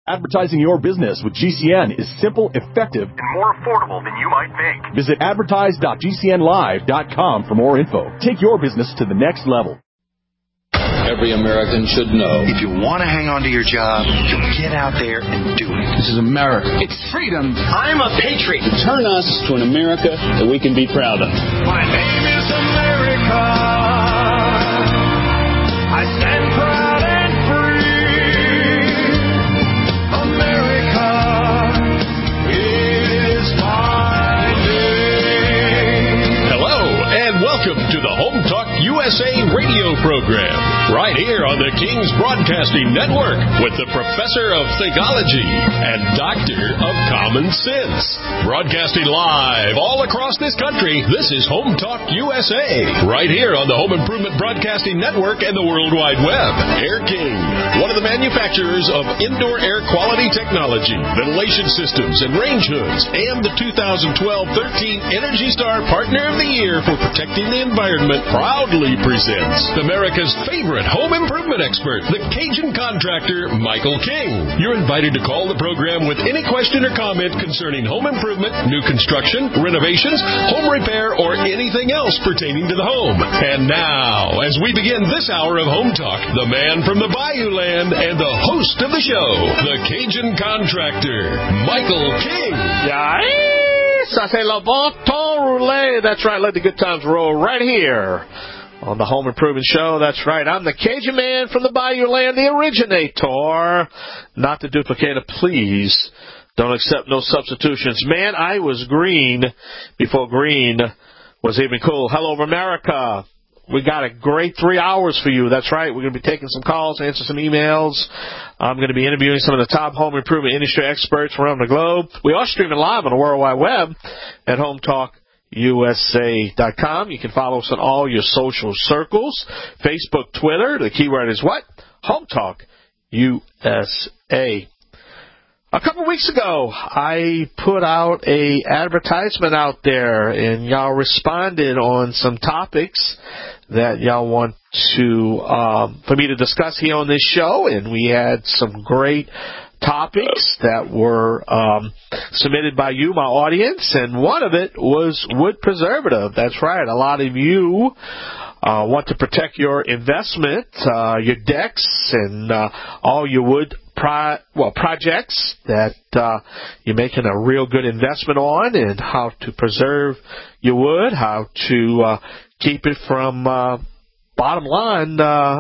Advertising your business with GCN is simple, effective, and more affordable than you might think. Visit advertise.gcnlive.com for more info. Take your business to the next level. Every American should know. If you want to hang on to your job, you get out there and do it. This is America. It's freedom. I'm a patriot. Turn us to an America that we can be proud of. My name is America. I stand proud and free. America is my name. Hello, and welcome to the Home Talk USA radio program, right here on the King's Broadcasting Network with the Professor of Thingology and Doctor of Common Sense. Broadcasting live all across this country, this is Home Talk USA, right here on the Home Improvement Broadcasting Network and the World Wide Web. Air King, one of the manufacturers of indoor air quality technology, ventilation systems, and range hoods, and the 2012 13 Energy Star Partner of the Year for protecting the environment, proudly presents America's favorite home improvement expert, the Cajun contractor, Michael King. You're invited to call the program with any question or comment concerning home improvement, new construction, renovations, home repair, or anything else pertaining to the home. And now, as we begin this hour of Home Talk, the man from the Bayou Land and the host of the show, the Cajun contractor, Michael King. Yes, I say le bon temps roulé. That's right, let the good times roll right here on the Home Improvement Show. That's right. I'm the Cajun man from the Bayou Land, the originator. Not the duplicator, please. Don't accept no substitutions. Man, I was green before green was even cool. Hello, America. We got a great 3 hours for you. That's right. We're going to be taking some calls, answer some emails. I'm going to be interviewing some of the top home improvement industry experts around the globe. We are streaming live on the World Wide Web at HomeTalkUSA.com. You can follow us on all your social circles. Facebook, Twitter. The keyword is what? Home Talk USA. A couple weeks ago, I put out a advertisement out there, and y'all responded on some topics that y'all want to for me to discuss here on this show, and we had some great topics that were submitted by you, my audience, and one of it was wood preservative. That's right. A lot of you want to protect your investment, your decks, and all your wood projects that you're making a real good investment on, and how to preserve your wood, how to keep it from bottom line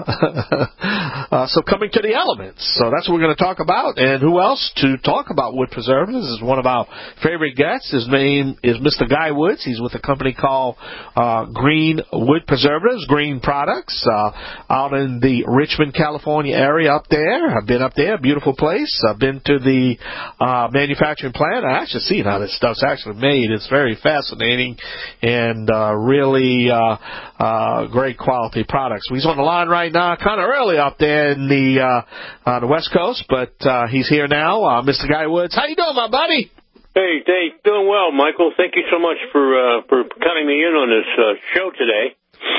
succumbing to the elements. So that's what we're going to talk about. And who else to talk about wood preservatives is one of our favorite guests. His name is Mr. Guy Woods. He's with a company called Green Wood Preservatives, Green Products, out in the Richmond, California area up there. I've been up there, beautiful place. I've been to the manufacturing plant. I actually seen how this stuff's actually made. It's very fascinating and really great quality products. He's on the line right now, kind of early up there in the West Coast, but he's here now. Mr. Guy Woods, how you doing, my buddy? Hey, Dave, doing well, Michael. Thank you so much for cutting me in on this show today.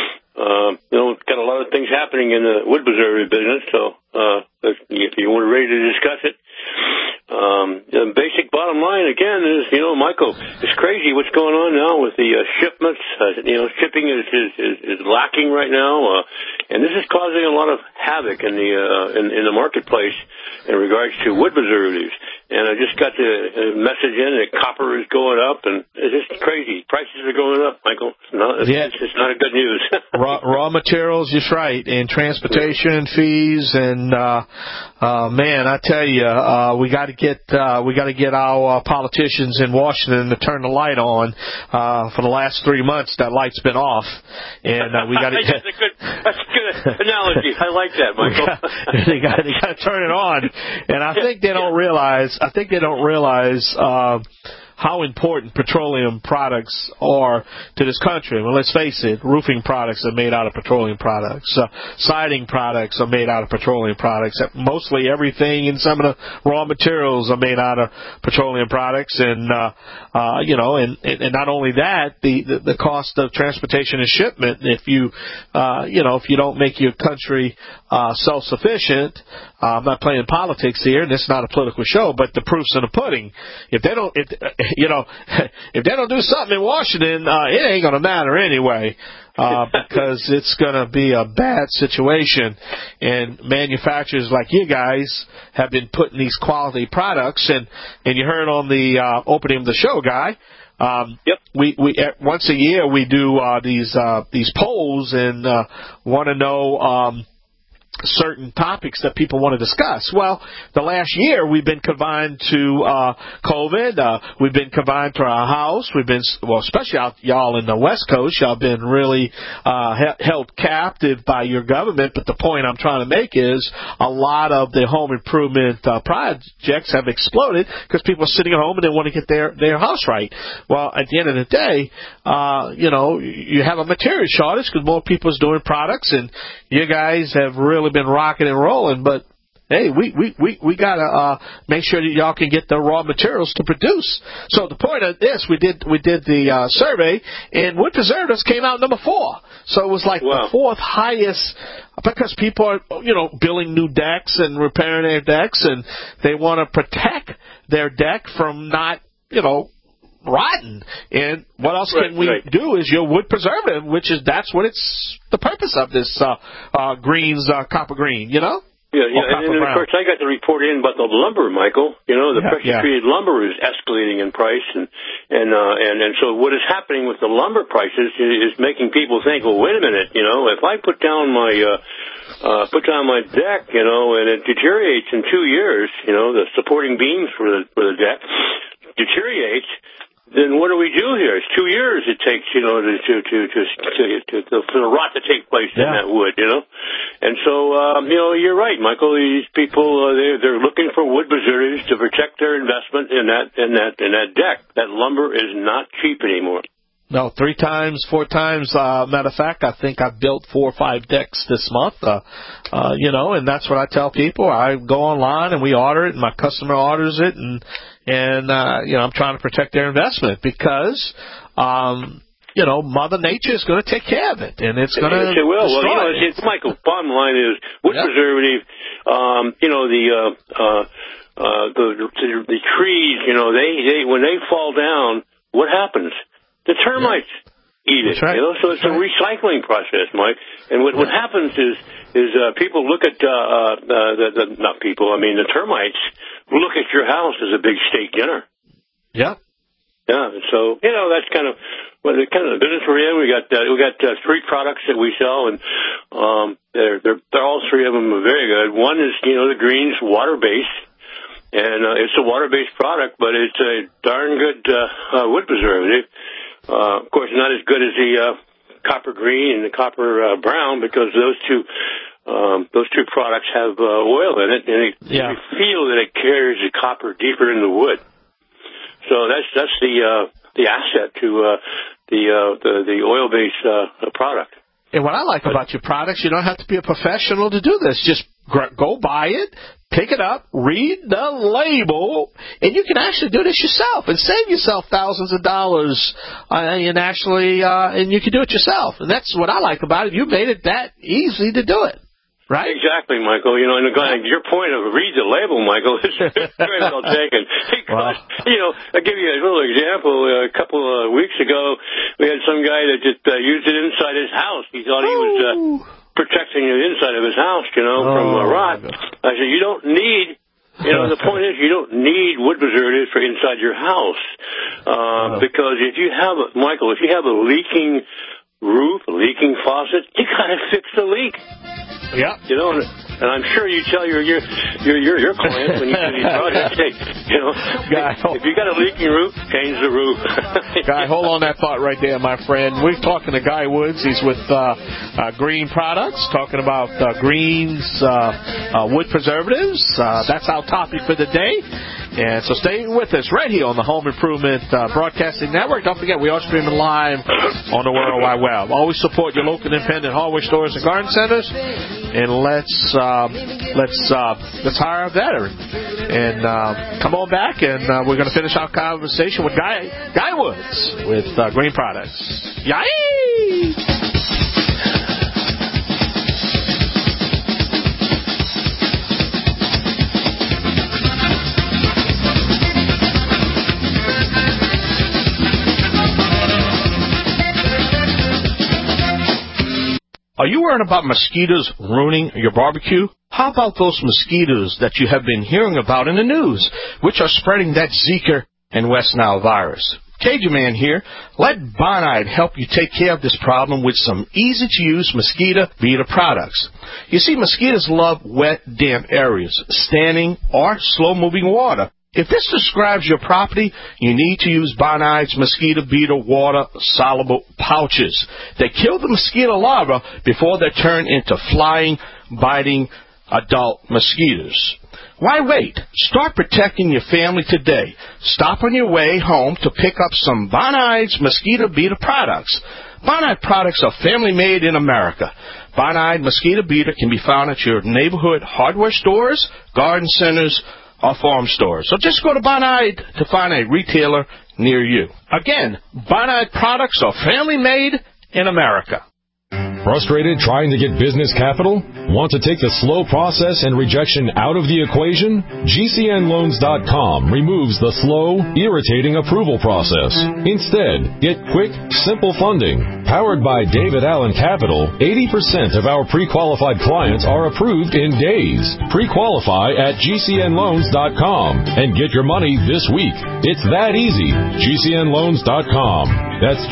Got a lot of things happening in the wood preservative business, so if you were ready to discuss it. The basic bottom line, again, is, Michael, it's crazy what's going on now with the shipments. Shipping is lacking right now, and this is causing a lot of havoc in the marketplace in regards to wood preservatives. And I just got the message in that copper is going up, and it's just crazy. Prices are going up, Michael. It's not a good news. raw materials, just right, and transportation fees, and man, I tell you, we got to get our politicians in Washington to turn the light on. For the last 3 months, that light's been off, and we got to. That's a good analogy. I like that, Michael. They got to turn it on, and I think they don't realize. How important petroleum products are to this country. Well, let's face it, roofing products are made out of petroleum products. Siding products are made out of petroleum products. Mostly everything in some of the raw materials are made out of petroleum products. And, and not only that, the cost of transportation and shipment, if you don't make your country self-sufficient. I'm not playing politics here, and this is not a political show, but the proof's in the pudding. If they don't do something in Washington, it ain't going to matter anyway. Because it's going to be a bad situation, and manufacturers like you guys have been putting these quality products, and you heard on the opening of the show, Guy. Yep. We once a year we do these polls and want to know certain topics that people want to discuss. Well, the last year we've been confined to COVID. We've been confined to our house. We've been, especially y'all in the West Coast, y'all been really held captive by your government. But the point I'm trying to make is a lot of the home improvement projects have exploded because people are sitting at home and they want to get their house right. Well, at the end of the day, you have a material shortage because more people are doing products, and you guys have really been rocking and rolling, but hey, we gotta make sure that y'all can get the raw materials to produce. So the point of this, we did the survey, and wood preservatives came out number 4. So it was like the 4th highest, because people are building new decks and repairing their decks, and they want to protect their deck from not rotten. And what else can we do is your wood preservative, that's what it's the purpose of this greens, copper green, Yeah, and then, of course, I got the report in about the lumber, Michael. The pressure-treated lumber is escalating in price, and so what is happening with the lumber prices is making people think, well, wait a minute, if I put down my deck, and it deteriorates in 2 years, the supporting beams for the deck deteriorates, then what do we do here? It's 2 years it takes, for the rot to take place in that wood, And so, you're right, Michael. These people, they're looking for wood preservatives to protect their investment in that deck. That lumber is not cheap anymore. No, 3 times, 4 times. Matter of fact, I think I've built 4 or 5 decks this month. And that's what I tell people. I go online and we order it, and my customer orders it, and I'm trying to protect their investment because, Mother Nature is going to take care of it, and it's going to destroy it. Well, Michael, bottom line is wood preservative, the trees, they when they fall down, what happens? The termites eat it, so it's a recycling process, Mike. And what happens is people look at, the termites look at your house as a big steak dinner. Yeah. Yeah, so, that's kind of the business we're in. We got 3 products that we sell, and they're all 3 of them are very good. One is, the greens water-based, and it's a water-based product, but it's a darn good wood preservative. Of course, not as good as the copper green and the copper brown, because those two products have oil in it, and you feel that it carries the copper deeper in the wood. So that's the asset to the oil-based product. And what I like about your products, you don't have to be a professional to do this. Just go buy it, pick it up, read the label, and you can actually do this yourself and save yourself thousands of dollars, and you can do it yourself. And that's what I like about it. You made it that easy to do it. Right? Exactly, Michael. And your point of read the label, Michael, is very well taken. Because, I'll give you a little example. A couple of weeks ago, we had some guy that just used it inside his house. He thought he was protecting the inside of his house, from rot. I said, you don't need... the point is you don't need wood preservatives for inside your house. Because if you have a leaking roof, a leaking faucet, you gotta fix the leak. Yeah. And I'm sure you tell your clients when you do these projects, hey, if you got a leaking roof, change the roof. Guy, hold on that thought right there, my friend. We're talking to Guy Woods. He's with Green Products, talking about greens, wood preservatives. That's our topic for the day. And so stay with us right here on the Home Improvement Broadcasting Network. Don't forget, we are streaming live on the World Wide Web. Always support your local independent hardware stores and garden centers. And let's hire a veteran. And come on back, and we're going to finish our conversation with Guy Woods with Green Products. Yay! Are you worried about mosquitoes ruining your barbecue? How about those mosquitoes that you have been hearing about in the news, which are spreading that Zika and West Nile virus? Cajun Man here. Let Bonide help you take care of this problem with some easy-to-use mosquito beater products. You see, mosquitoes love wet, damp areas, standing or slow-moving water. If this describes your property, you need to use Bonide's mosquito beater water-soluble pouches. They kill the mosquito larvae before they turn into flying, biting adult mosquitoes. Why wait? Start protecting your family today. Stop on your way home to pick up some Bonide's mosquito beater products. Bonide products are family-made in America. Bonide mosquito beater can be found at your neighborhood hardware stores, garden centers, or farm stores. So just go to Bonide to find a retailer near you. Again, Bonide products are family-made in America. Frustrated trying to get business capital? Want to take the slow process and rejection out of the equation? GCNLoans.com removes the slow, irritating approval process. Instead, get quick, simple funding. Powered by David Allen Capital, 80% of our pre-qualified clients are approved in days. Pre-qualify at GCNLoans.com and get your money this week. It's that easy. GCNLoans.com. That's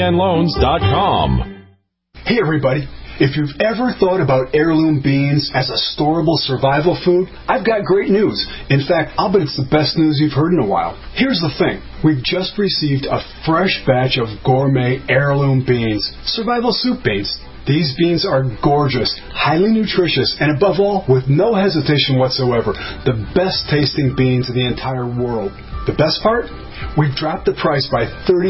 GCNLoans.com. Hey everybody, if you've ever thought about heirloom beans as a storable survival food, I've got great news. In fact, I'll bet it's the best news you've heard in a while. Here's the thing. We've just received a fresh batch of gourmet heirloom beans, survival soup beans. These beans are gorgeous, highly nutritious, and above all, with no hesitation whatsoever, the best tasting beans in the entire world. The best part? We've dropped the price by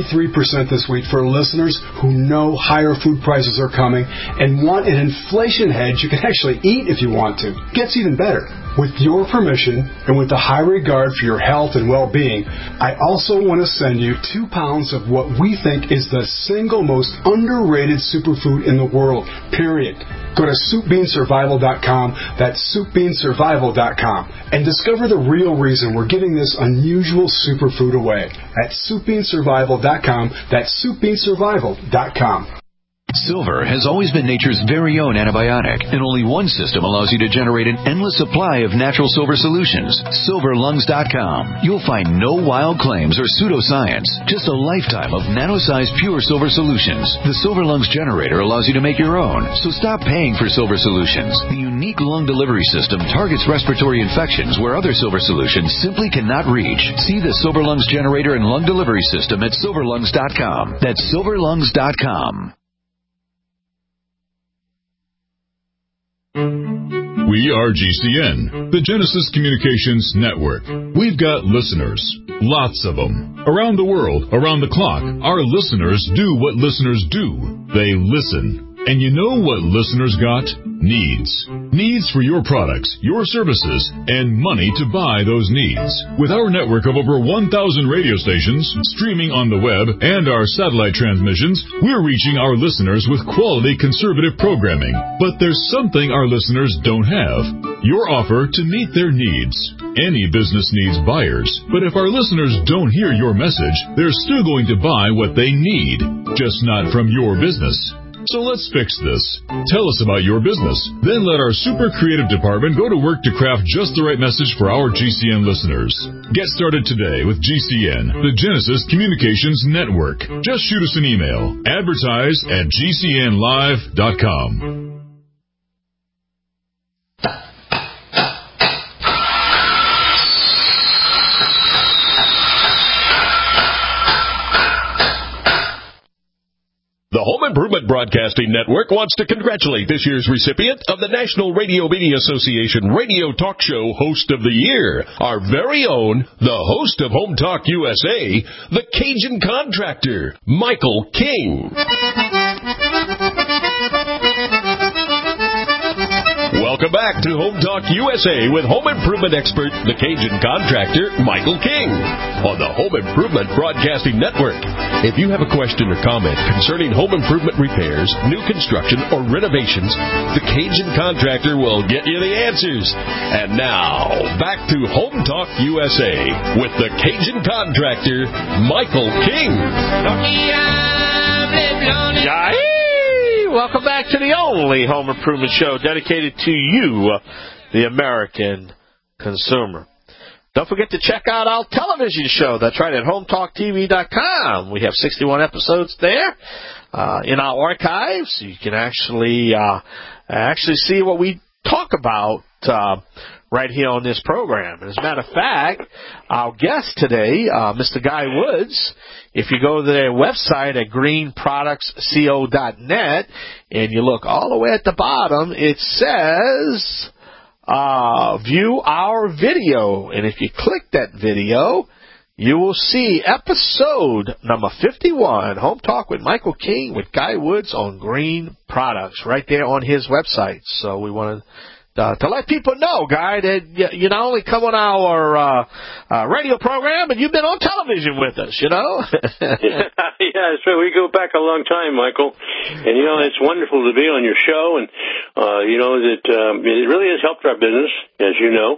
33% this week for listeners who know higher food prices are coming and want an inflation hedge you can actually eat if you want to. Gets even better. With your permission and with a high regard for your health and well-being, I also want to send you 2 pounds of what we think is the single most underrated superfood in the world, period. Go to SoupBeanSurvival.com, that's SoupBeanSurvival.com, and discover the real reason we're giving this unusual superfood away at SoupBeanSurvival.com, that's SoupBeanSurvival.com. Silver has always been nature's very own antibiotic, and only one system allows you to generate an endless supply of natural silver solutions. SilverLungs.com. You'll find no wild claims or pseudoscience, just a lifetime of nano-sized pure silver solutions. The Silver Lungs generator allows you to make your own, so stop paying for silver solutions. The unique lung delivery system targets respiratory infections where other silver solutions simply cannot reach. See the Silver Lungs generator and lung delivery system at SilverLungs.com. That's SilverLungs.com. We are GCN, the Genesis Communications Network. We've got listeners, lots of them. Around the world, around the clock, our listeners do what listeners do. They listen. And you know what listeners got? Needs. Needs for your products, your services, and money to buy those needs. With our network of over 1,000 radio stations, streaming on the web, and our satellite transmissions, we're reaching our listeners with quality conservative programming. But there's something our listeners don't have. Your offer to meet their needs. Any business needs buyers, but if our listeners don't hear your message, they're still going to buy what they need, just not from your business. So let's fix this. Tell us about your business. Then let our super creative department go to work to craft just the right message for our GCN listeners. Get started today with GCN, the Genesis Communications Network. Just shoot us an email. Advertise at GCNlive.com. The Home Improvement Broadcasting Network wants to congratulate this year's recipient of the National Radio Media Association Radio Talk Show Host of the Year, our very own, the host of Home Talk USA, the Cajun Contractor, Michael King. Welcome back to Home Talk USA with home improvement expert, the Cajun Contractor, Michael King, on the Home Improvement Broadcasting Network. If you have a question or comment concerning home improvement repairs, new construction, or renovations, the Cajun Contractor will get you the answers. And now, back to Home Talk USA with the Cajun Contractor, Michael King. Welcome back to the only home improvement show dedicated to you, the American consumer. Don't forget to check out our television show. That's right, at HometalkTV.com. We have 61 episodes there in our archives. You can actually see what we talk about right here on this program. As a matter of fact, our guest today, Mr. Guy Woods, if you go to their website at greenproductsco.net and you look all the way at the bottom, it says view our video. And if you click that video, you will see episode number 51, Home Talk with Michael King with Guy Woods on Green Products, right there on his website. So we want to let people know, Guy, that you not only come on our radio program, but you've been on television with us, you know? Yeah, so we go back a long time, Michael. And, you know, it's wonderful to be on your show. And, you know, that it really has helped our business, as you know.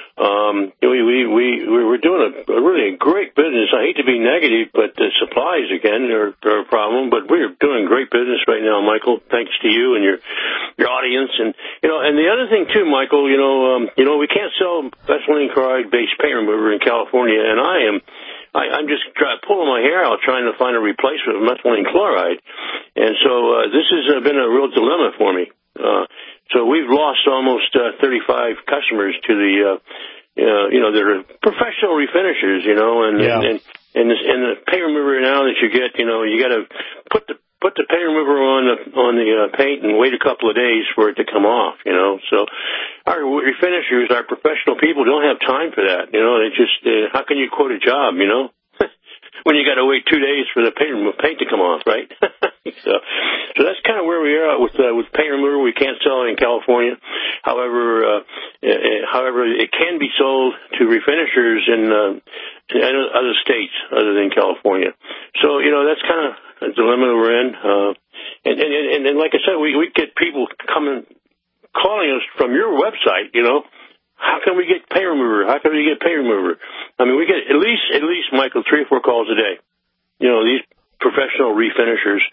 We're doing a really great business. I hate to be negative, but the supplies again are a problem. But we're doing great business right now, Michael. Thanks to you and your audience. And you know, and the other thing too, Michael. You know, we can't sell methylene chloride-based paint remover in California, and I'm just pulling my hair out trying to find a replacement of methylene chloride. And so this has been a real dilemma for me. So we've lost almost 35 customers to the, they're professional refinishers, you know, and the paint remover now that you get, you know, you got to put the paint remover on the paint and wait a couple of days for it to come off, you know. So our refinishers, our professional people, don't have time for that, you know. They just how can you quote a job, you know? When you got to wait 2 days for the paint to come off, right? so that's kind of where we are with paint remover. We can't sell it in California. However, it can be sold to refinishers in other states other than California. So you know that's kind of a dilemma we're in. And like I said, we get people calling us from your website, you know. How can we get paint remover? How can we get paint remover? I mean, we get at least, Michael, 3 or 4 calls a day. You know, these professional refinishers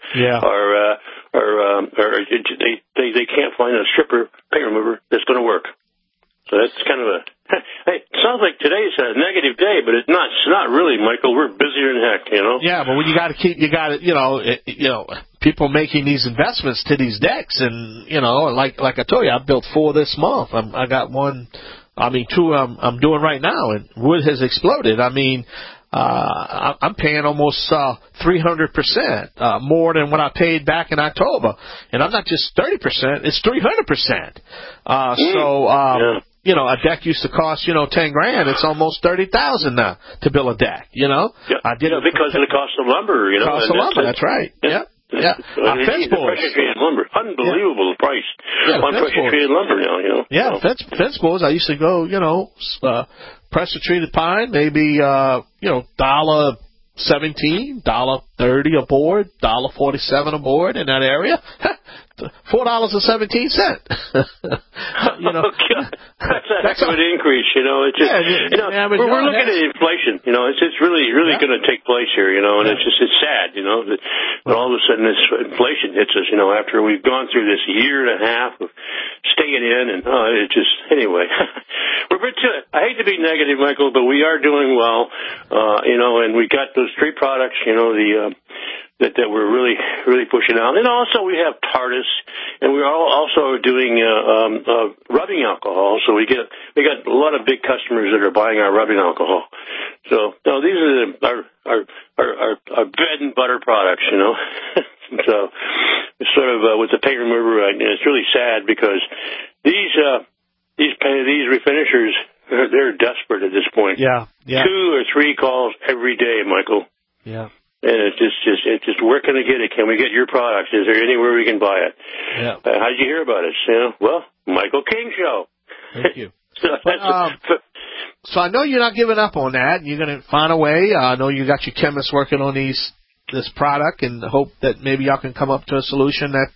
they can't find a stripper paint remover that's going to work. So that's kind of it sounds like today's a negative day, but it's not. It's not really, Michael. We're busier than heck, you know. Yeah, but when you got people making these investments to these decks, and you know, like I told you, I built 4 this month. I got 2 I'm doing right now, and wood has exploded. I mean, I'm paying almost 300% more than what I paid back in October, and I'm not just 30%; it's 300%. You know, a deck used to cost, $10 grand. It's almost $30,000 now to build a deck, you know? Yeah. I did it because of the cost of lumber, you know. Cost of lumber, that's right. Yeah. Fence boards. Pressure treated lumber. Unbelievable price on pressure treated lumber now, you know. Yeah, fence boards. I used to go, pressure treated pine, maybe, $1.17, $1.30 a board, $1.47 a board in that area. $4.17. That's an increase, you know. It's just, we're looking at inflation, you know. It's really going to take place here, you know. And it's sad, you know, that all of a sudden this inflation hits us, you know, after we've gone through this year and a half of staying in, and it just anyway. I hate to be negative, Michael, but we are doing well, you know, and we got those 3 products, you know, that we're really pushing out. And also we have TARDIS, and we're also doing rubbing alcohol. So we got a lot of big customers that are buying our rubbing alcohol. So these are our bread and butter products, you know. So it's sort of with the paint remover, and it's really sad because these refinishers, they're desperate at this point. Yeah. 2 or 3 calls every day, Michael. Yeah. And it's just where can I get it? Can we get your products? Is there anywhere we can buy it? Yeah. How'd you hear about us? You know, well, Michael King Show. Thank you. So I know you're not giving up on that. You're going to find a way. I know you got your chemists working on this product, and hope that maybe y'all can come up to a solution that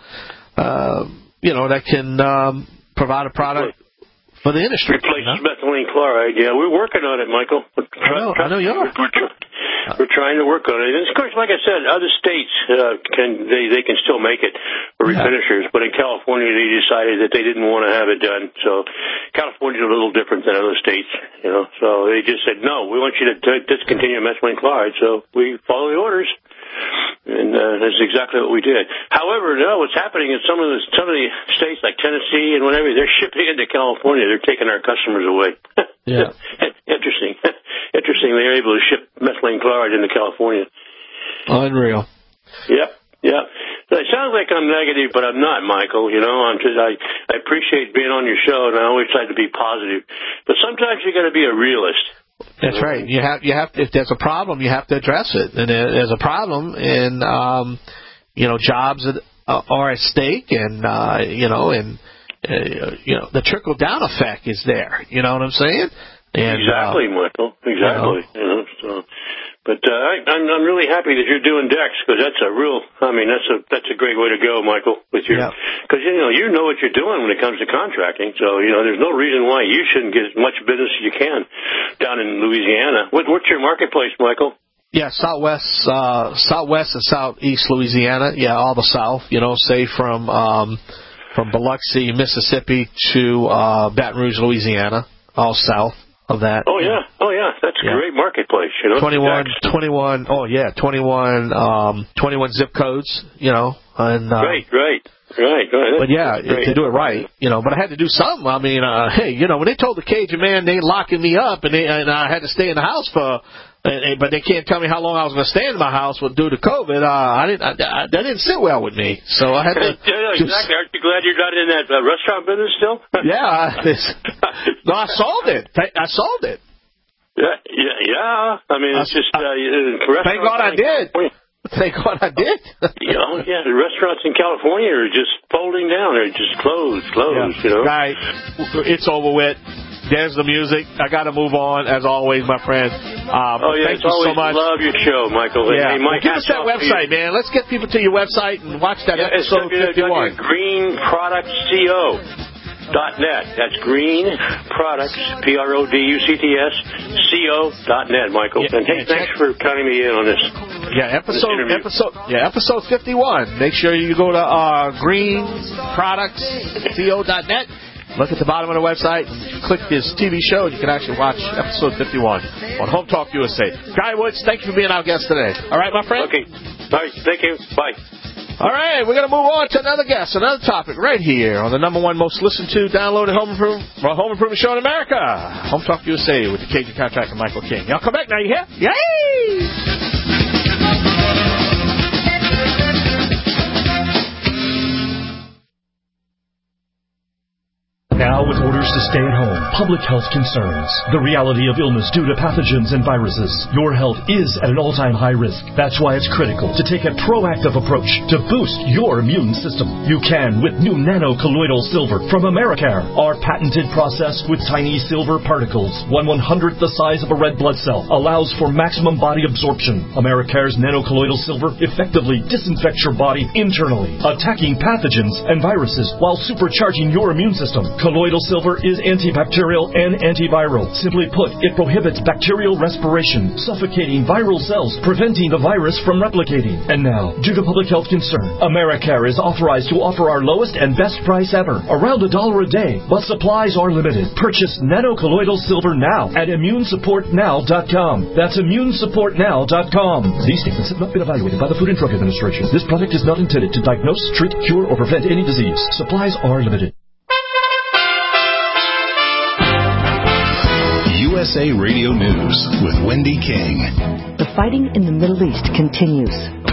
that can provide a product for the industry. Replace methylene chloride. Yeah, we're working on it, Michael. I know you are. we're trying to work on it. And of course, like I said, other states they can still make it for refinishers, but in California they decided that they didn't want to have it done. So California's a little different than other states, you know. So they just said, no, we want you to discontinue methylene chloride. So we follow the orders. And that's exactly what we did. However, no, what's happening is some of the states like Tennessee and whatever, they're shipping into California. They're taking our customers away. Yeah. Interesting. They're able to ship methylene chloride into California. Unreal. Yep. So it sounds like I'm negative, but I'm not, Michael. You know, I appreciate being on your show, and I always try to be positive. But sometimes you got to be a realist. That's right. You have. If there's a problem, you have to address it. And there's a problem, and jobs are at stake, and the trickle down effect is there. You know what I'm saying? And, exactly, Michael. Exactly. But I'm really happy that you're doing Dex, because that's a great way to go, Michael. Because you know what you're doing when it comes to contracting. So there's no reason why you shouldn't get as much business as you can down in Louisiana. What's your marketplace, Michael? Yeah, Southwest and Southeast Louisiana. Yeah, all the South. Say from Biloxi, Mississippi to Baton Rouge, Louisiana, all south of that. Oh yeah, that's a great marketplace. 21 zip codes. And Right. But yeah, to do it right, But I had to do something. I mean, when they told the Cajun man they locking me up and I had to stay in the house but they can't tell me how long I was going to stay in my house due to COVID. That didn't sit well with me. So I had to. Exactly. Aren't you glad you're not in that restaurant business still? Yeah. No, I sold it. Yeah. I mean, it's just thank God I did. Thank God I did. The restaurants in California are just folding down. They're just closed. Right. It's over with. There's the music. I got to move on, as always, my friend. Thank you so much. Love your show, Michael. Yeah. Hey, Mike, give us that website, man. Let's get people to your website and watch that episode 51. greenproductsco.net. That's Green Products, PRODUCTS, CO.net, Michael. And thanks for counting me in on this. Yeah, episode 51. Make sure you go to greenproductsco.net. Look at the bottom of the website and click this TV show, and you can actually watch episode 51 on Home Talk USA. Guy Woods, thank you for being our guest today. All right, my friend? Okay. All right, thank you. Bye. All right, we're going to move on to another guest, another topic right here on the number one most listened to, downloaded home improvement show in America, Home Talk USA with the Cajun contractor Michael King. Y'all come back now, you hear? Yay! Now, with orders to stay at home, public health concerns, the reality of illness due to pathogens and viruses, your health is at an all-time high risk. That's why it's critical to take a proactive approach to boost your immune system. You can with new nano-colloidal silver from Americare. Our patented process with tiny silver particles, 1/100th the size of a red blood cell, allows for maximum body absorption. Americare's nano-colloidal silver effectively disinfects your body internally, attacking pathogens and viruses while supercharging your immune system. Colloidal silver is antibacterial and antiviral. Simply put, it prohibits bacterial respiration, suffocating viral cells, preventing the virus from replicating. And now, due to public health concern, Americare is authorized to offer our lowest and best price ever, around $1 a day, but supplies are limited. Purchase nano-colloidal silver now at immunesupportnow.com. That's immunesupportnow.com. These statements have not been evaluated by the Food and Drug Administration. This product is not intended to diagnose, treat, cure, or prevent any disease. Supplies are limited. USA Radio News with Wendy King. The fighting in the Middle East continues.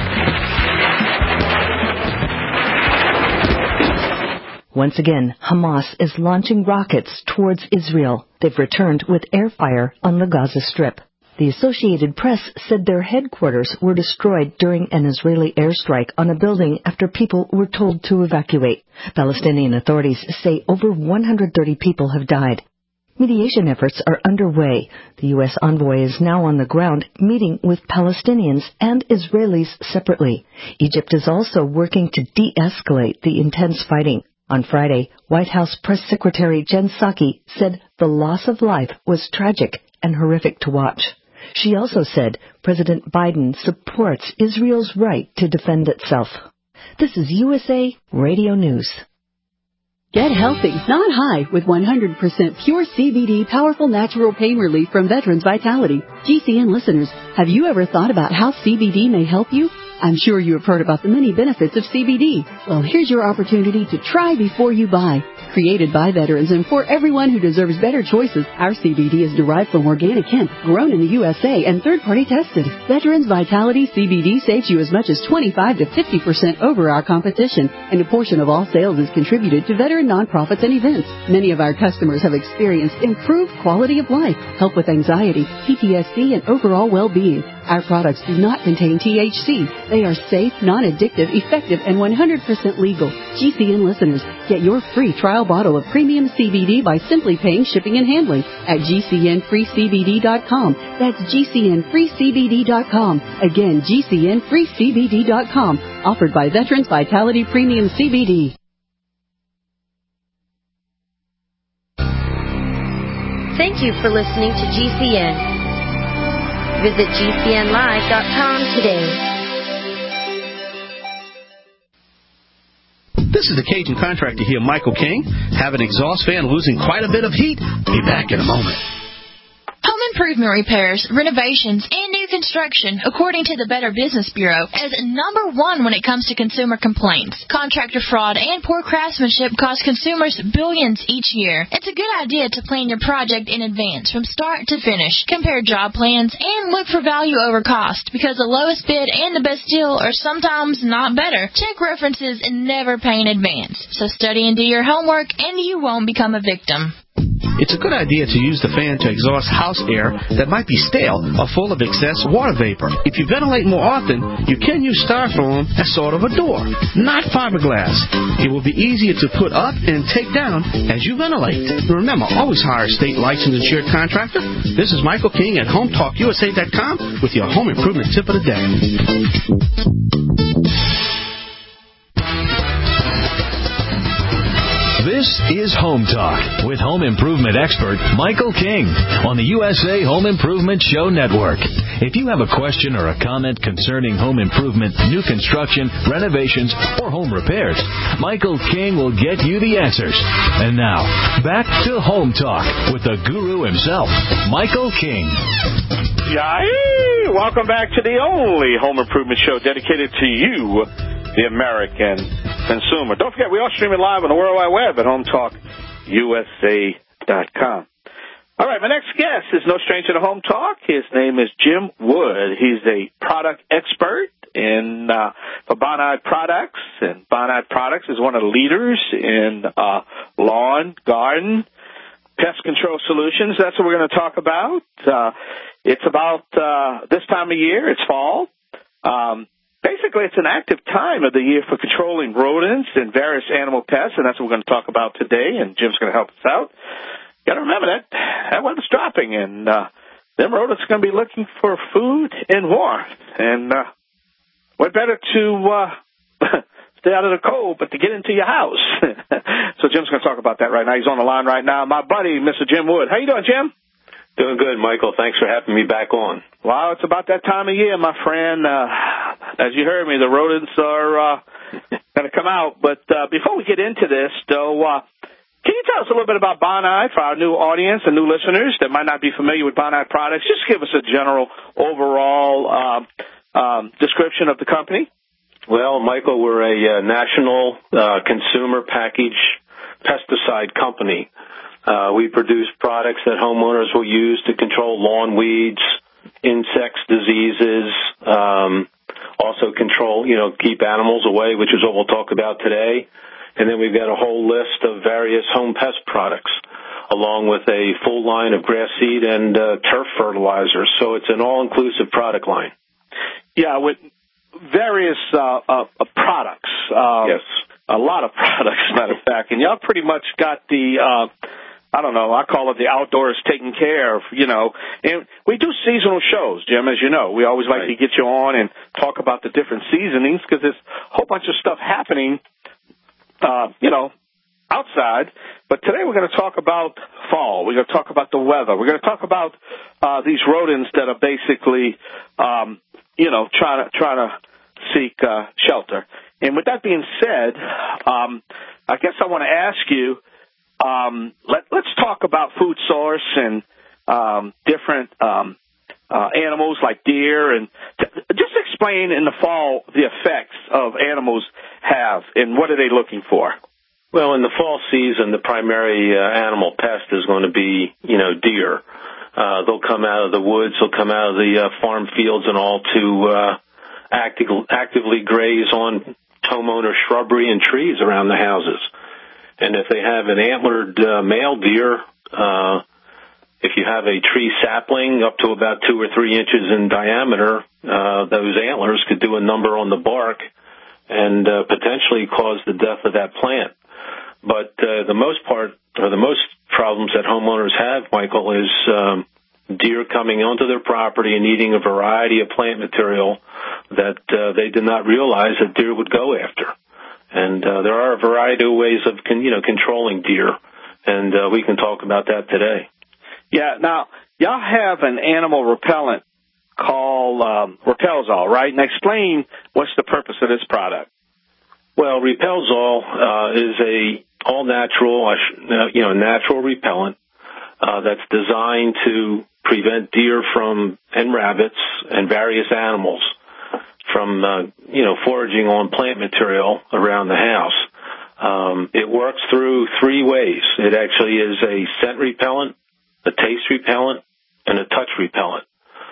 Once again, Hamas is launching rockets towards Israel. They've returned with air fire on the Gaza Strip. The Associated Press said their headquarters were destroyed during an Israeli airstrike on a building after people were told to evacuate. Palestinian authorities say over 130 people have died. Mediation efforts are underway. The U.S. envoy is now on the ground meeting with Palestinians and Israelis separately. Egypt is also working to de-escalate the intense fighting. On Friday, White House Press Secretary Jen Psaki said the loss of life was tragic and horrific to watch. She also said President Biden supports Israel's right to defend itself. This is USA Radio News. Get healthy, not high, with 100% pure CBD powerful natural pain relief from Veterans Vitality. GCN listeners, have you ever thought about how CBD may help you? I'm sure you have heard about the many benefits of CBD. Well, here's your opportunity to try before you buy. Created by veterans and for everyone who deserves better choices, our CBD is derived from organic hemp, grown in the USA and third-party tested. Veterans Vitality CBD saves you as much as 25 to 50% over our competition, and a portion of all sales is contributed to veteran nonprofits and events. Many of our customers have experienced improved quality of life, help with anxiety, PTSD, and overall well-being. Our products do not contain THC. They are safe, non-addictive, effective, and 100% legal. GCN listeners, get your free trial bottle of premium CBD by simply paying shipping and handling at GCNFreeCBD.com. That's GCNFreeCBD.com. Again, GCNFreeCBD.com. Offered by Veterans Vitality Premium CBD. Thank you for listening to GCN. Visit GCNlive.com today. This is the Cajun contractor here, Michael King. Have an exhaust fan losing quite a bit of heat? Be back in a moment. Home improvement repairs, renovations, and new construction, according to the Better Business Bureau, is number one when it comes to consumer complaints. Contractor fraud and poor craftsmanship cost consumers billions each year. It's a good idea to plan your project in advance from start to finish. Compare job plans and look for value over cost, because the lowest bid and the best deal are sometimes not better. Check references and never pay in advance. So study and do your homework, and you won't become a victim. It's a good idea to use the fan to exhaust house air that might be stale or full of excess water vapor. If you ventilate more often, you can use styrofoam as sort of a door, not fiberglass. It will be easier to put up and take down as you ventilate. Remember, always hire a state licensed insured contractor. This is Michael King at HomeTalkUSA.com with your home improvement tip of the day. This is Home Talk with home improvement expert Michael King on the USA Home Improvement Show Network. If you have a question or a comment concerning home improvement, new construction, renovations, or home repairs, Michael King will get you the answers. And now, back to Home Talk with the guru himself, Michael King. Yay! Welcome back to the only home improvement show dedicated to you, the American consumer. Don't forget, we are streaming live on the World Wide Web at HomeTalkUSA.com. All right, my next guest is no stranger to Home Talk. His name is Jim Wood. He's a product expert for Bonide Products, and Bonide Products is one of the leaders in lawn, garden, pest control solutions. That's what we're going to talk about. It's about this time of year. It's fall. Basically, it's an active time of the year for controlling rodents and various animal pests, and that's what we're going to talk about today, and Jim's going to help us out. Got to remember that weather's dropping, and them rodents are going to be looking for food and warmth, and what better to stay out of the cold but to get into your house. So Jim's going to talk about that right now. He's on the line right now. My buddy, Mr. Jim Wood. How you doing, Jim? Doing good, Michael. Thanks for having me back on. Well, it's about that time of year, my friend. As you heard me, the rodents are going to come out. But before we get into this, though, can you tell us a little bit about Bonide for our new audience and new listeners that might not be familiar with Bonide products? Just give us a general overall description of the company. Well, Michael, we're a national consumer package pesticide company. We produce products that homeowners will use to control lawn weeds, insects, diseases, also control, keep animals away, which is what we'll talk about today. And then we've got a whole list of various home pest products, along with a full line of grass seed and turf fertilizers. So it's an all-inclusive product line. Yeah, with various products. Yes. A lot of products, as a matter of fact. And y'all pretty much got the... I don't know, I call it the outdoors taken care of, And we do seasonal shows, Jim, as you know. We always like to get you on and talk about the different seasonings because there's a whole bunch of stuff happening, outside. But today we're going to talk about fall. We're going to talk about the weather. We're going to talk about these rodents that are basically, trying to seek shelter. And with that being said, I guess I want to ask you, let's talk about food source and different animals like deer, and just explain in the fall the effects of animals have and what are they looking for? Well, in the fall season, the primary animal pest is going to be, deer. They'll come out of the woods, they'll come out of the farm fields and all to actively graze on homeowner shrubbery and trees around the houses. And if they have an antlered male deer, if you have a tree sapling up to about 2 or 3 inches in diameter, those antlers could do a number on the bark and potentially cause the death of that plant. But the most problems that homeowners have, Michael, is deer coming onto their property and eating a variety of plant material that they did not realize that deer would go after. And there are a variety of ways of controlling deer, and we can talk about that today. Yeah. Now, y'all have an animal repellent called Repelzol, right? And explain what's the purpose of this product. Well, Repelzol is a all-natural, natural repellent that's designed to prevent deer and rabbits and various animals from, foraging on plant material around the house. It works through 3 ways. It actually is a scent repellent, a taste repellent, and a touch repellent.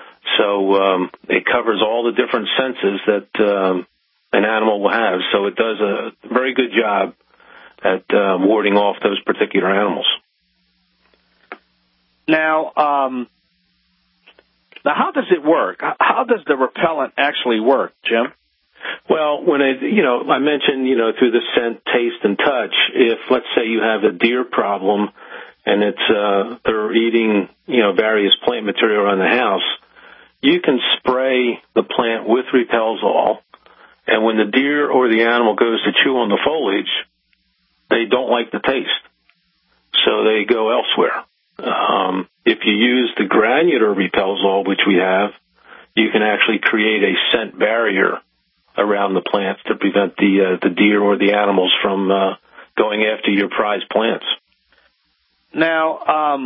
So it covers all the different senses that an animal will have. So it does a very good job at warding off those particular animals. Now, how does it work? How does the repellent actually work, Jim? Well, when I mentioned, through the scent, taste, and touch, if, let's say, you have a deer problem and they're eating, various plant material around the house, you can spray the plant with Repelzol, and when the deer or the animal goes to chew on the foliage, they don't like the taste, so they go elsewhere. If you use the granular Repelzol, which we have, you can actually create a scent barrier around the plants to prevent the deer or the animals from going after your prized plants. Now,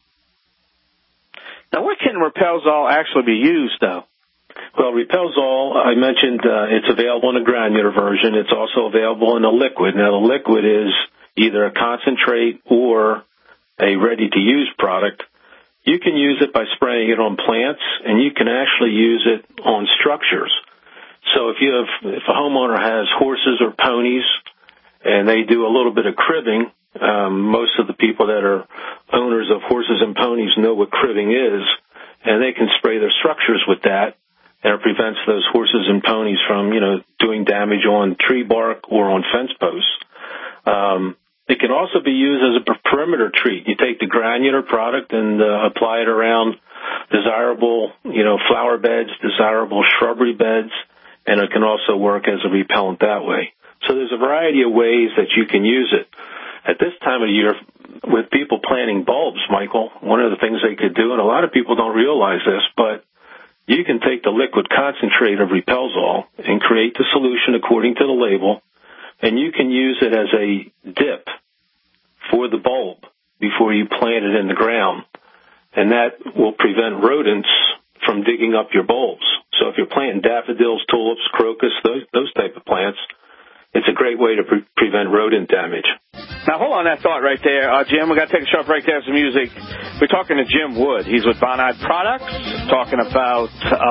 where can Repelzol actually be used, though? Well, Repelzol, I mentioned it's available in a granular version. It's also available in a liquid. Now, the liquid is either a concentrate or a ready-to-use product. You can use it by spraying it on plants, and you can actually use it on structures. So if a homeowner has horses or ponies and they do a little bit of cribbing, most of the people that are owners of horses and ponies know what cribbing is, and they can spray their structures with that, and it prevents those horses and ponies from, doing damage on tree bark or on fence posts. It can also be used as a perimeter treat. You take the granular product and apply it around desirable, flower beds, desirable shrubbery beds, and it can also work as a repellent that way. So there's a variety of ways that you can use it. At this time of year, with people planting bulbs, Michael, one of the things they could do, and a lot of people don't realize this, but you can take the liquid concentrate of Repelzol and create the solution according to the label, and you can use it as a dip for the bulb before you plant it in the ground. And that will prevent rodents from digging up your bulbs. So if you're planting daffodils, tulips, crocus, those type of plants, it's a great way to prevent rodent damage. Now, hold on that thought right there, Jim. We've got to take a short break to have some music. We're talking to Jim Wood. He's with Bonide Products, talking about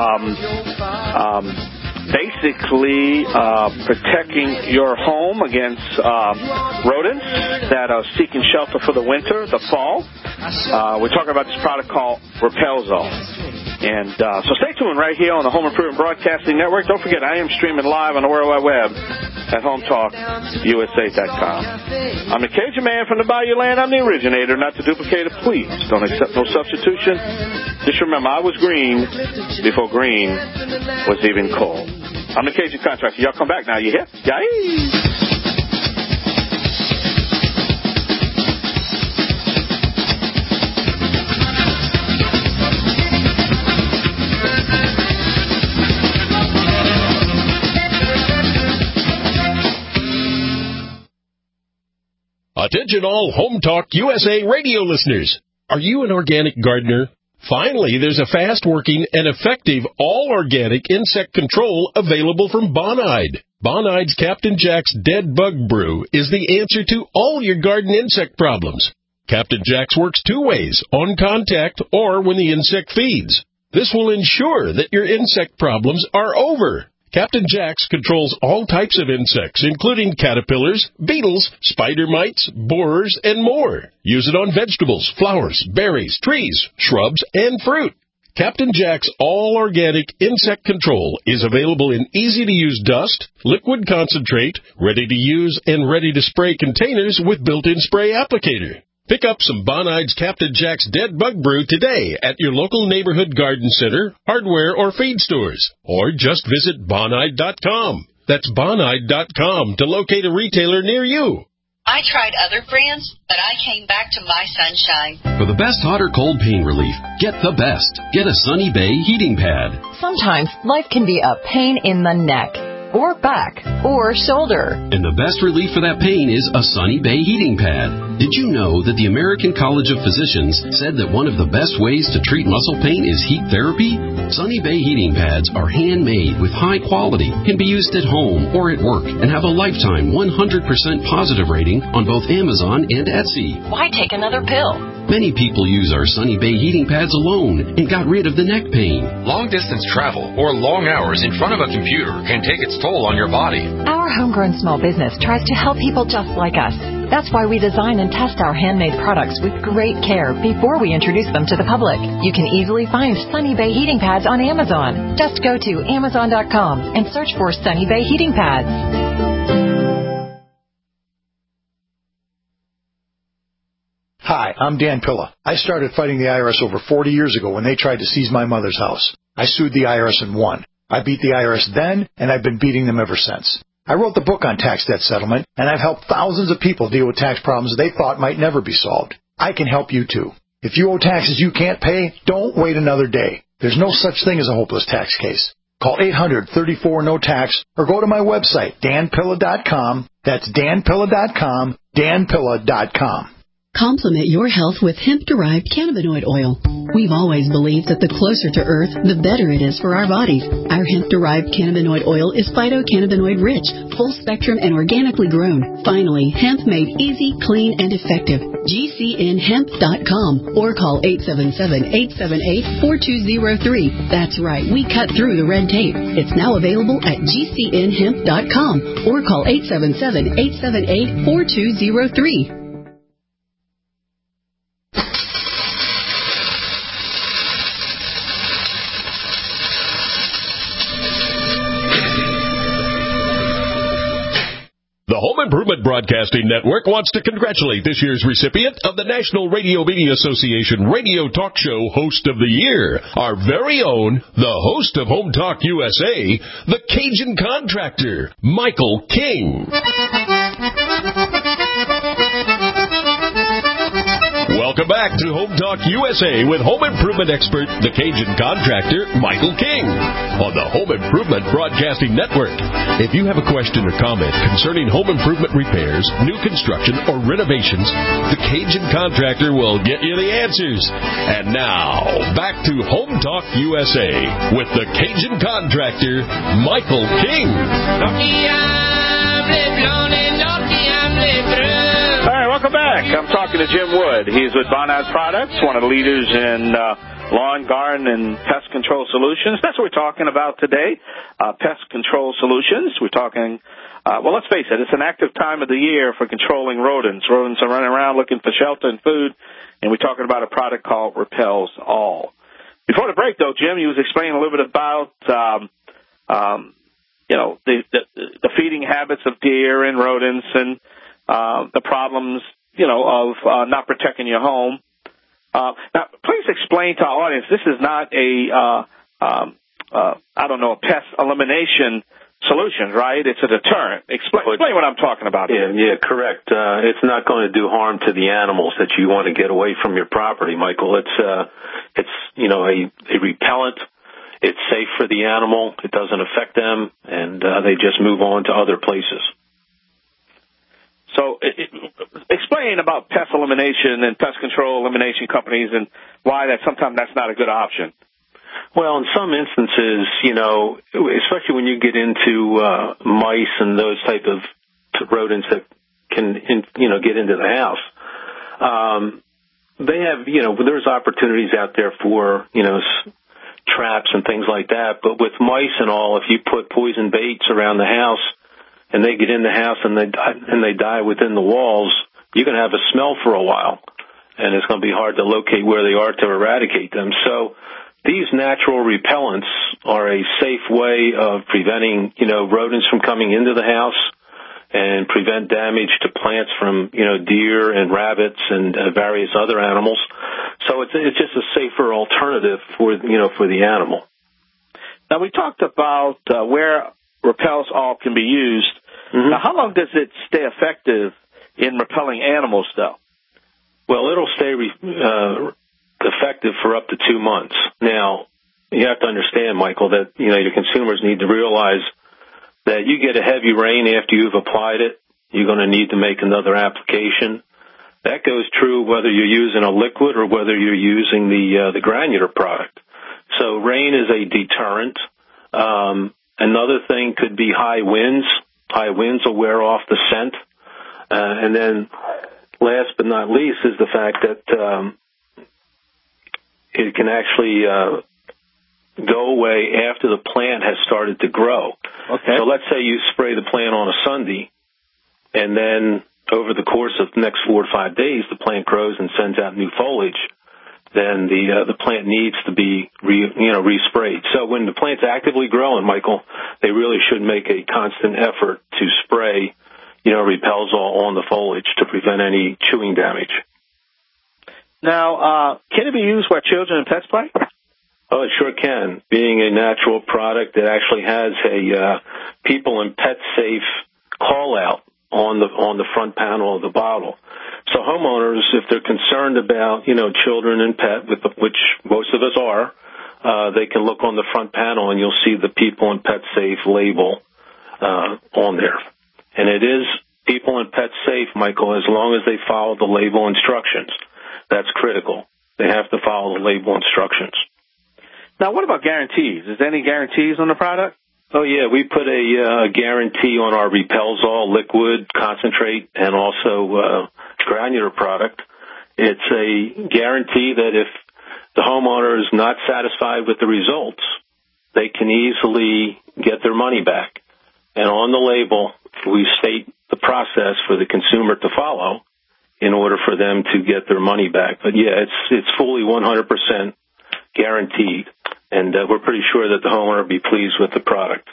basically protecting your home against rodents that are seeking shelter for the winter, the fall. We're talking about this product called Repelzol. And so stay tuned right here on the Home Improvement Broadcasting Network. Don't forget, I am streaming live on the World Wide Web at HometalkUSA.com. I'm the Cajun Man from the Bayou Land. I'm the originator, not the duplicator. Please don't accept no substitution. Just remember, I was green before green was even cold. I'm the Cajun Contractor. Y'all come back now. You hear? Yay! Attention all Home Talk USA radio listeners. Are you an organic gardener? Finally, there's a fast-working and effective all-organic insect control available from Bonide. Bonide's Captain Jack's Dead Bug Brew is the answer to all your garden insect problems. Captain Jack's works two ways, on contact or when the insect feeds. This will ensure that your insect problems are over. Captain Jack's controls all types of insects, including caterpillars, beetles, spider mites, borers, and more. Use it on vegetables, flowers, berries, trees, shrubs, and fruit. Captain Jack's all-organic insect control is available in easy-to-use dust, liquid concentrate, ready-to-use and ready-to-spray containers with built-in spray applicator. Pick up some Bonide's Captain Jack's Dead Bug Brew today at your local neighborhood garden center, hardware, or feed stores. Or just visit Bonide.com. That's Bonide.com to locate a retailer near you. I tried other brands, but I came back to My Sunshine. For the best hot or cold pain relief, get the best. Get a Sunny Bay heating pad. Sometimes life can be a pain in the neck, or back, or shoulder. And the best relief for that pain is a Sunny Bay heating pad. Did you know that the American College of Physicians said that one of the best ways to treat muscle pain is heat therapy? Sunny Bay heating pads are handmade with high quality, can be used at home or at work, and have a lifetime 100% positive rating on both Amazon and Etsy. Why take another pill? Many people use our Sunny Bay heating pads alone and got rid of the neck pain. Long-distance travel or long hours in front of a computer can take its toll on your body. Our homegrown small business tries to help people just like us. That's why we design and test our handmade products with great care before we introduce them to the public. You can easily find Sunny Bay heating pads on Amazon. Just go to Amazon.com and search for Sunny Bay heating pads. Hi, I'm Dan Pilla. I started fighting the IRS over 40 years ago when they tried to seize my mother's house. I sued the IRS and won. I beat the IRS then, and I've been beating them ever since. I wrote the book on tax debt settlement, and I've helped thousands of people deal with tax problems they thought might never be solved. I can help you too. If you owe taxes you can't pay, don't wait another day. There's no such thing as a hopeless tax case. Call 800-34-NO-TAX or go to my website, danpilla.com. That's danpilla.com, danpilla.com. Complement your health with hemp-derived cannabinoid oil. We've always believed that the closer to Earth, the better it is for our bodies. Our hemp-derived cannabinoid oil is phytocannabinoid-rich, full-spectrum, and organically grown. Finally, hemp made easy, clean, and effective. GCNhemp.com or call 877-878-4203. That's right, we cut through the red tape. It's now available at GCNhemp.com or call 877-878-4203. The Home Improvement Broadcasting Network wants to congratulate this year's recipient of the National Radio Media Association Radio Talk Show Host of the Year, our very own, the host of Home Talk USA, the Cajun Contractor, Michael King. Welcome back to Home Talk USA with home improvement expert, the Cajun Contractor, Michael King, on the Home Improvement Broadcasting Network. If you have a question or comment concerning home improvement repairs, new construction, or renovations, the Cajun Contractor will get you the answers. And now, back to Home Talk USA with the Cajun Contractor, Michael King. All right, welcome back. I'm talking to Jim Wood. He's with Bonide Products, one of the leaders in lawn, garden, and pest control solutions. That's what we're talking about today, pest control solutions. We're talking, well, let's face it, it's an active time of the year for controlling rodents. Rodents are running around looking for shelter and food, and we're talking about a product called Repels All. Before the break, though, Jim, you was explaining a little bit about the feeding habits of deer and rodents and the problems, of not protecting your home. Now, please explain to our audience, this is not a pest elimination solution, right? It's a deterrent. Explain what I'm talking about here. Yeah, correct. It's not going to do harm to the animals that you want to get away from your property, Michael. It's a repellent. It's safe for the animal. It doesn't affect them, and they just move on to other places. So explain about pest elimination and pest control elimination companies and why sometimes that's not a good option. Well, in some instances, especially when you get into mice and those type of rodents that can, get into the house, they have, there's opportunities out there for, traps and things like that. But with mice and all, if you put poison baits around the house and they get in the house and they die within the walls, you're going to have a smell for a while, and it's going to be hard to locate where they are to eradicate them. So these natural repellents are a safe way of preventing, rodents from coming into the house and prevent damage to plants from, deer and rabbits and various other animals. So it's just a safer alternative for the animal. Now, we talked about where Repels All can be used. Mm-hmm. Now, how long does it stay effective in repelling animals, though? Well, it'll stay effective for up to 2 months. Now, you have to understand, Michael, that, your consumers need to realize that you get a heavy rain after you've applied it, you're going to need to make another application. That goes true whether you're using a liquid or whether you're using the granular product. So rain is a deterrent. Another thing could be high winds. High winds will wear off the scent. And then last but not least is the fact that it can actually go away after the plant has started to grow. Okay. So let's say you spray the plant on a Sunday, and then over the course of the next 4 to 5 days, the plant grows and sends out new foliage. Then the plant needs to be resprayed. So when the plant's actively growing, Michael, they really should make a constant effort to spray, Repels All on the foliage to prevent any chewing damage. Now, can it be used where children and pets play? Oh, it sure can. Being a natural product, it actually has a people and pet safe call out on the front panel of the bottle. So homeowners, if they're concerned about, children and pet, which most of us are, they can look on the front panel and you'll see the people and pet safe label on there. And it is people and pet safe, Michael, as long as they follow the label instructions. That's critical. They have to follow the label instructions. Now, what about guarantees? Is there any guarantees on the product? Oh, yeah. We put a guarantee on our Repels All liquid, concentrate, and also granular product. It's a guarantee that if the homeowner is not satisfied with the results, they can easily get their money back. And on the label, we state the process for the consumer to follow in order for them to get their money back. But, yeah, it's fully 100% guaranteed. And we're pretty sure that the homeowner will be pleased with the product.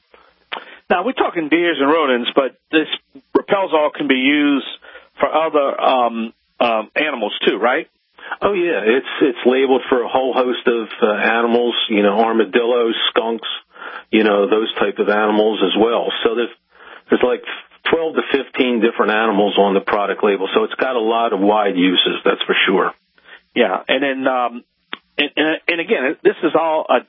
Now, we're talking deers and rodents, but this Repels All can be used for other animals too, right? Oh, yeah. It's labeled for a whole host of animals, armadillos, skunks, those type of animals as well. So there's like 12 to 15 different animals on the product label. So it's got a lot of wide uses, that's for sure. Yeah. And then, and again, this is all a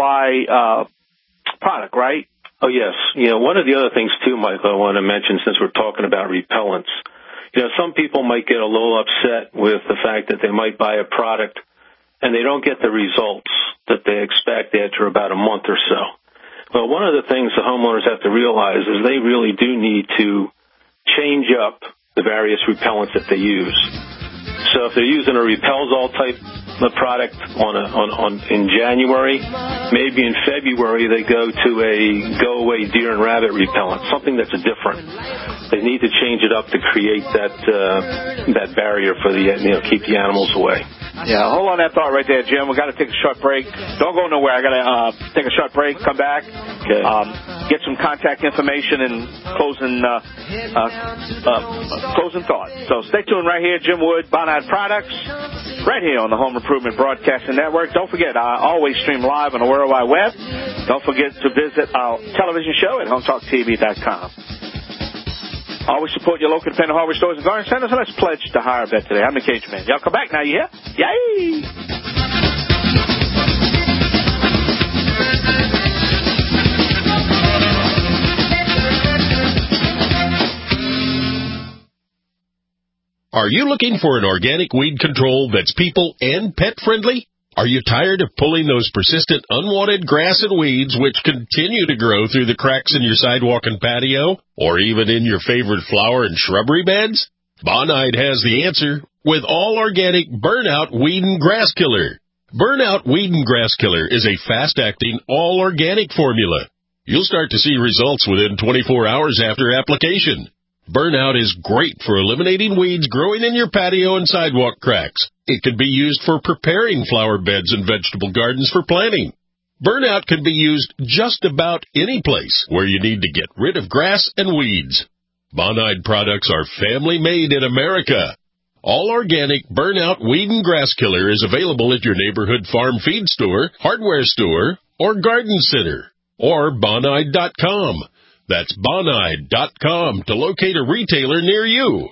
DIY product, right? Oh, yes. One of the other things, too, Michael, I want to mention since we're talking about repellents, some people might get a little upset with the fact that they might buy a product and they don't get the results that they expect after about a month or so. Well, one of the things the homeowners have to realize is they really do need to change up the various repellents that they use. So if they're using a Repels All type of product in January, maybe in February they go to a Go Away Deer and Rabbit repellent, something that's different. They need to change it up to create that barrier for keep the animals away. Yeah, hold on that thought right there, Jim. We got to take a short break. Don't go nowhere. I got to take a short break. Come back. Okay. Get some contact information and closing thoughts. So stay tuned right here. Jim Wood, Bonide Products, right here on the Home Improvement Broadcasting Network. Don't forget, I always stream live on the World Wide Web. Don't forget to visit our television show at HomeTalkTV.com. Always support your local independent hardware stores and garden centers, and let's pledge to hire a vet today. I'm the Cage Man. Y'all come back now, you hear? Yay! Are you looking for an organic weed control that's people and pet friendly? Are you tired of pulling those persistent unwanted grass and weeds which continue to grow through the cracks in your sidewalk and patio, or even in your favorite flower and shrubbery beds? Bonide has the answer with all organic Burnout Weed and Grass Killer. Burnout Weed and Grass Killer is a fast-acting, all-organic formula. You'll start to see results within 24 hours after application. Burnout is great for eliminating weeds growing in your patio and sidewalk cracks. It can be used for preparing flower beds and vegetable gardens for planting. Burnout can be used just about any place where you need to get rid of grass and weeds. Bonide products are family-made in America. All organic Burnout Weed and Grass Killer is available at your neighborhood farm feed store, hardware store, or garden center, or Bonide.com. That's Bonide.com to locate a retailer near you.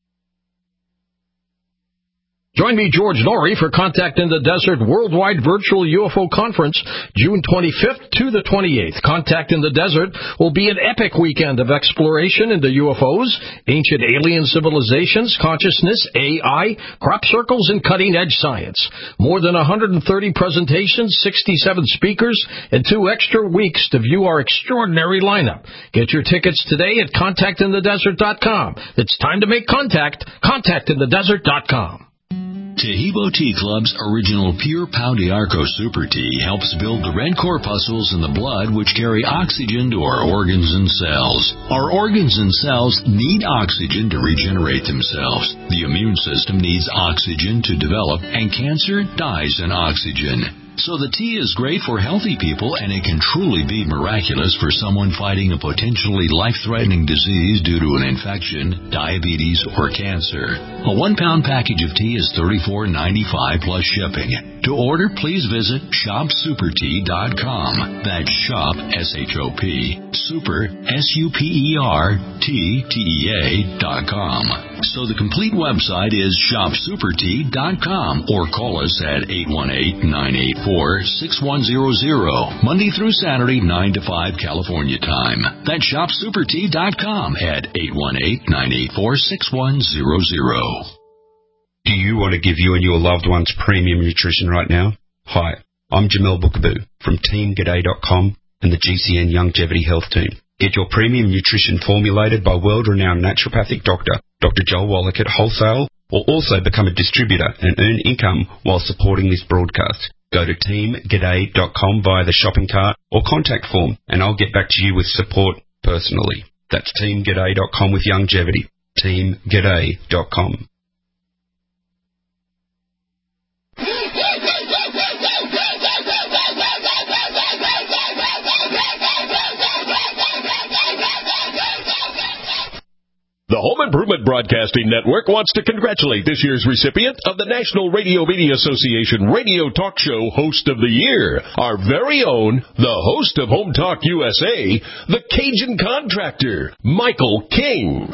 Join me, George Norrie, for Contact in the Desert Worldwide Virtual UFO Conference, June 25th to the 28th. Contact in the Desert will be an epic weekend of exploration into UFOs, ancient alien civilizations, consciousness, AI, crop circles, and cutting-edge science. More than 130 presentations, 67 speakers, and 2 extra weeks to view our extraordinary lineup. Get your tickets today at contactinthedesert.com. It's time to make contact. Contactinthedesert.com. Tehibo Tea Club's original Pure Pau d'Arco Super Tea helps build the red corpuscles in the blood which carry oxygen to our organs and cells. Our organs and cells need oxygen to regenerate themselves. The immune system needs oxygen to develop, and cancer dies in oxygen. So the tea is great for healthy people, and it can truly be miraculous for someone fighting a potentially life-threatening disease due to an infection, diabetes, or cancer. A 1-pound package of tea is $34.95 plus shipping. To order, please visit shopsupertea.com. That's shop, S-H-O-P, super, S-U-P-E-R-T-T-E-A.com. So the complete website is shopsupertea.com, or call us at 818-984-6100, Monday through Saturday, 9 to 5 California time. That's shopsupertea.com at 818-984-6100. Do you want to give you and your loved ones premium nutrition right now? Hi, I'm Jamel Bookaboo from TeamGaday.com and the GCN Longevity Health Team. Get your premium nutrition formulated by world-renowned naturopathic doctor, Dr. Joel Wallach at Wholesale, or also become a distributor and earn income while supporting this broadcast. Go to TeamGaday.com via the shopping cart or contact form, and I'll get back to you with support personally. That's TeamGaday.com with longevity. TeamGaday.com. The Home Improvement Broadcasting Network wants to congratulate this year's recipient of the National Radio Media Association Radio Talk Show Host of the Year, our very own, the host of Home Talk USA, the Cajun Contractor, Michael King.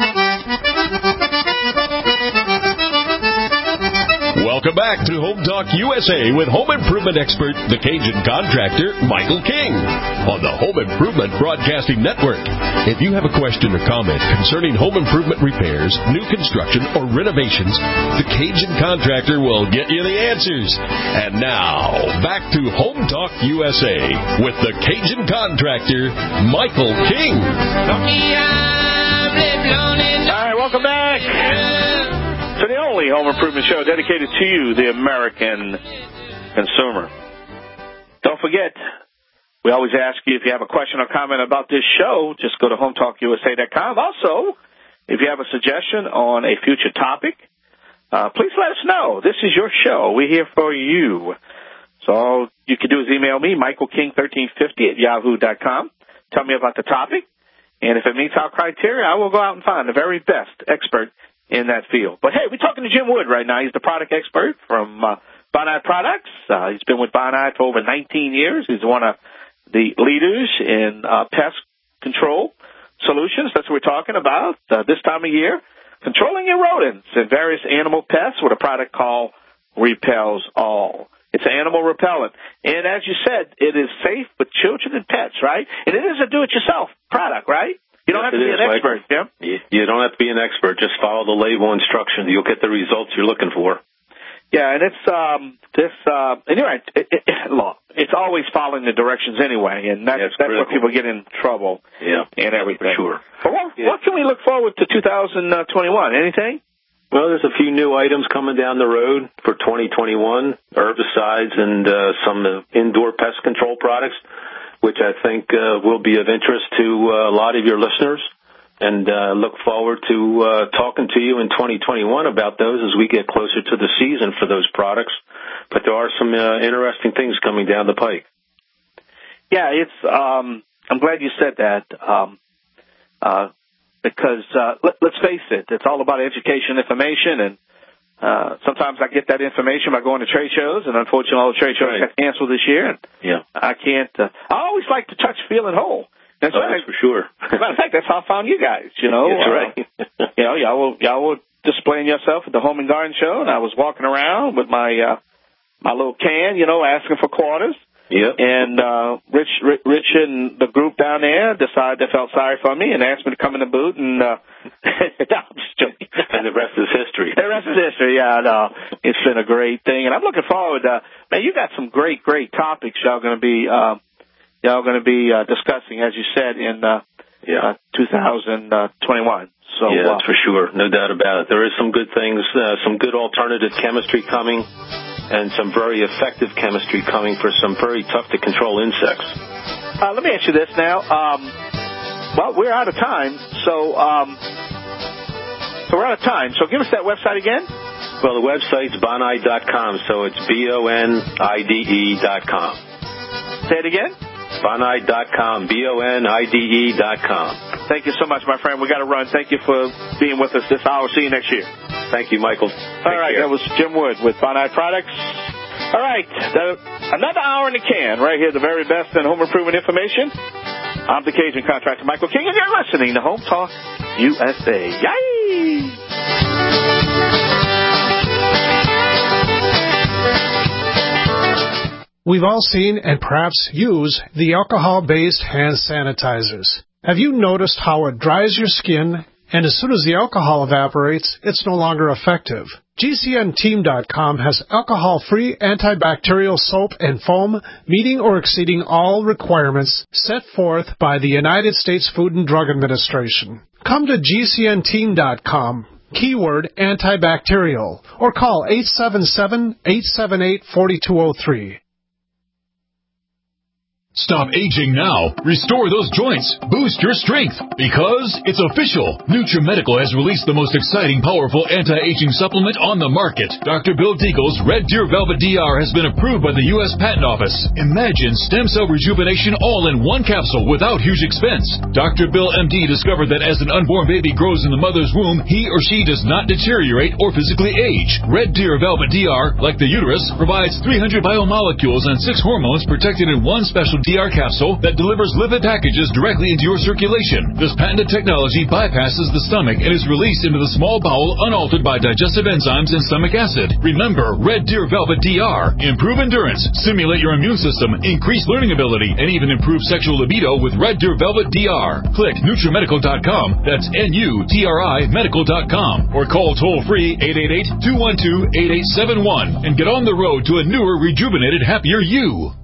Welcome back to Home Talk USA with home improvement expert, the Cajun Contractor, Michael King, on the Home Improvement Broadcasting Network. If you have a question or comment concerning home improvement repairs, new construction, or renovations, the Cajun Contractor will get you the answers. And now, back to Home Talk USA with the Cajun Contractor, Michael King. All right, welcome back to the only home improvement show dedicated to you, the American consumer. Don't forget, we always ask you if you have a question or comment about this show, just go to HomeTalkUSA.com. Also, if you have a suggestion on a future topic, please let us know. This is your show. We're here for you. So all you can do is email me, michaelking1350@yahoo.com. Tell me about the topic, and if it meets our criteria, I will go out and find the very best expert in that field. But hey, we're talking to Jim Wood right now. He's the product expert from Bonide Products. He's been with Bonide for over 19 years. He's one of the leaders in pest control solutions. That's what we're talking about this time of year. Controlling your rodents and various animal pests with a product called Repels All. It's an animal repellent. And as you said, it is safe for children and pets, right? And it is a do-it-yourself product, right? You don't have to be an expert, Jim. You don't have to be an expert. Just follow the label instructions. You'll get the results you're looking for. Yeah, and it's and you're right. It's always following the directions anyway, and that's where people get in trouble. Yeah, and everything. For sure. But what can we look forward to 2021? Anything? Well, there's a few new items coming down the road for 2021, herbicides and some indoor pest control products, which I think will be of interest to a lot of your listeners. And look forward to talking to you in 2021 about those as we get closer to the season for those products. But there are some interesting things coming down the pike. Yeah, I'm glad you said that because let's face it, it's all about education, information, and sometimes I get that information by going to trade shows, and unfortunately all the trade shows got canceled this year. And I can't. I always like to touch, feel, and hold. That's right. For sure. As a matter of fact, that's how I found you guys, That's right. y'all were displaying yourself at the Home and Garden Show, and I was walking around with my little can, asking for quarters. Yep. And Rich and the group down there decided they felt sorry for me and asked me to come in the booth, and I'm just joking. And the rest is history. The rest is history, yeah. No, it's been a great thing, and I'm looking forward. Man, you got some great topics y'all going to be discussing, as you said, in 2021. So, that's for sure. No doubt about it. There is some good things, some good alternative chemistry coming, and some very effective chemistry coming for some very tough-to-control insects. Let me ask you this now. Well, we're out of time, so we're out of time. So give us that website again. Well, the website's bonide.com, so it's BONIDE.com. Say it again. Bonide.com, BONIDE.com. Thank you so much, my friend. We got to run. Thank you for being with us this hour. See you next year. Thank you, Michael. All right, that was Jim Wood with Bonide Products. All right, another hour in the can right here, the very best in home improvement information. I'm the Cajun contractor, Michael King, and you're listening to Home Talk USA. Yay! We've all seen and perhaps use the alcohol-based hand sanitizers. Have you noticed how it dries your skin, and as soon as the alcohol evaporates, it's no longer effective? GCNteam.com has alcohol-free antibacterial soap and foam meeting or exceeding all requirements set forth by the United States Food and Drug Administration. Come to GCNteam.com. Keyword antibacterial, or call 877-878-4203. Stop aging now. Restore those joints. Boost your strength. Because it's official. NutriMedical has released the most exciting, powerful anti-aging supplement on the market. Dr. Bill Deagle's Red Deer Velvet DR has been approved by the U.S. Patent Office. Imagine stem cell rejuvenation all in one capsule without huge expense. Dr. Bill MD discovered that as an unborn baby grows in the mother's womb, he or she does not deteriorate or physically age. Red Deer Velvet DR, like the uterus, provides 300 biomolecules and 6 hormones protected in one special DR capsule that delivers lipid packages directly into your circulation. This patented technology bypasses the stomach and is released into the small bowel unaltered by digestive enzymes and stomach acid. Remember, Red Deer Velvet DR. Improve endurance, stimulate your immune system, increase learning ability, and even improve sexual libido with Red Deer Velvet DR. Click NutriMedical.com, that's NUTRI Medical.com, or call toll-free 888-212-8871 and get on the road to a newer, rejuvenated, happier you.